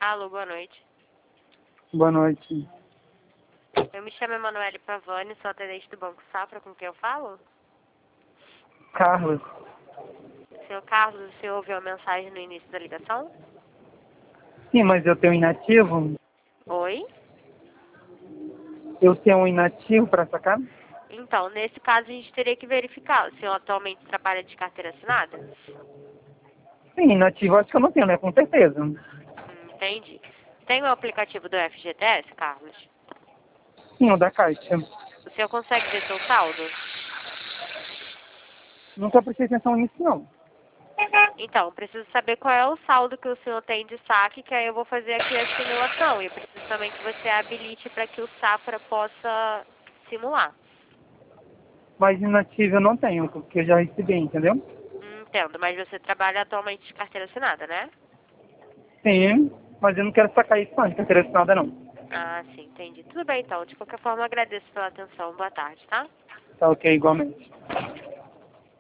Alô, boa noite. Boa noite. Eu me chamo Emanuele Pavani, sou atendente do Banco Safra, com quem eu falo? Carlos. Senhor Carlos, o senhor ouviu a mensagem no início da ligação? Sim, mas eu tenho inativo? Oi? Eu tenho um inativo para sacar? Então, nesse caso a gente teria que verificar. O senhor atualmente trabalha de carteira assinada? Sim, inativo acho que eu não tenho, né? Com certeza. Entendi. Tem o aplicativo do FGTS, Carlos? Sim, o da Caixa. O senhor consegue ver seu saldo? Nunca prestei atenção nisso, não. Então, preciso saber qual é o saldo que o senhor tem de saque, que aí eu vou fazer aqui a simulação. E eu preciso também que você habilite para que o Safra possa simular. Mas inativo eu não tenho, porque eu já recebi, entendeu? Entendo, mas você trabalha atualmente de carteira assinada, né? Sim, mas eu não quero sacar isso antes, não quero nada não. Ah, sim, entendi. Tudo bem, então. De qualquer forma, eu agradeço pela atenção. Boa tarde, tá? Tá ok, igualmente.